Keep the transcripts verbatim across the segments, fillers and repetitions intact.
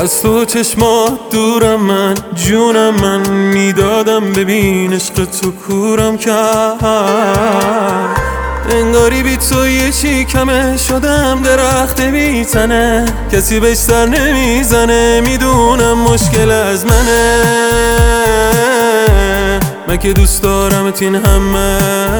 از تو چشمات دورم، من جونم من میدادم ببین عشق تو کورم کرد. انگاری بی تو یه چی کمه شدم، درخت بی تنه کسی بهش سر نمیزنه. میدونم مشکل از منه، من که دوست دارمت این همه.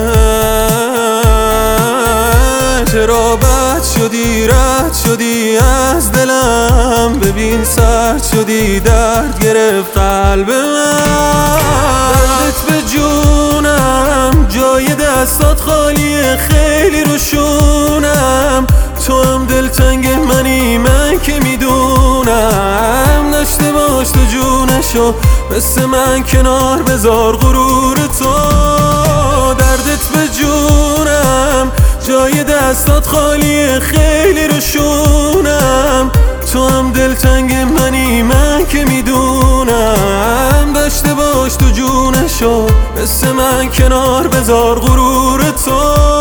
چرا بد شدی رد شدی از دلم، ببین سرد شدی درد گرفت قلب من. دردت به جونم جای دستات خالیه خیلی روشونم. تو هم دلتنگ منی من که میدونم، داشته باش تو جونشو مثل من کنار بذار غرور تو. دردت به جونم جای دستات خالیه خیلی روشونم. تو هم دلتنگ منی من که میدونم، داشته باش تو جونشو مثل من کنار بذار غرور تو.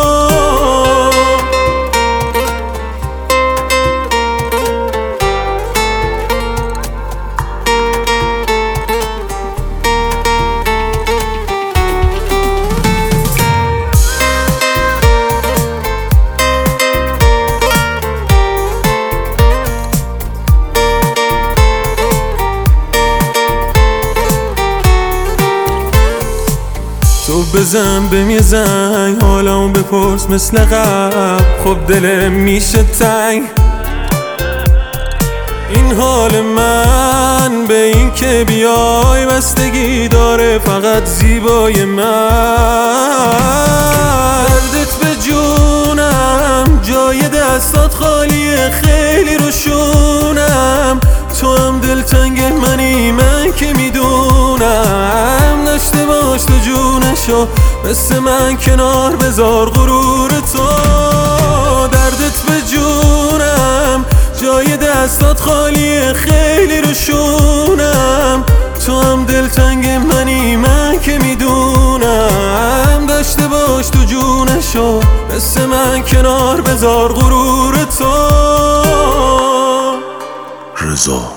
تو بزن بهم یه زنگ حالمو بپرس مثل قبل، خب دلم میشه تنگ. این حال من به این که بیای بستگی داره فقط زیبای من. دردت به جونم جای دستات خالیه خیلی روشونم. تو هم دلتنگ منی من که میدونم، داشته باش تو جونشو مثل من کنار بذار غرور تو. دردت به جونم جای دستات خالیه خیلی روشونم. تو هم دلتنگ منی من که میدونم، داشته باش تو جونشو مثل من کنار بذار غرور تو. رضا